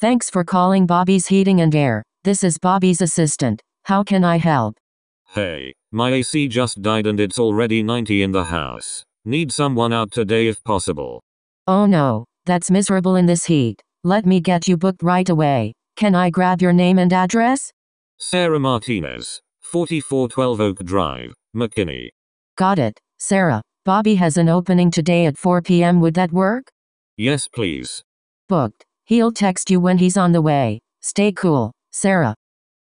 Thanks for calling Bobby's Heating and Air. This is Bobby's assistant. How can I help? Hey, my AC just died and it's already 90 in the house. Need someone out today if possible. Oh no, that's miserable in this heat. Let me get you booked right away. Can I grab your name and address? Sarah Martinez, 4412 Oak Drive, McKinney. Got it, Sarah. Bobby has an opening today at 4 p.m. Would that work? Yes, please. Booked. He'll text you when he's on the way. Stay cool, Sarah.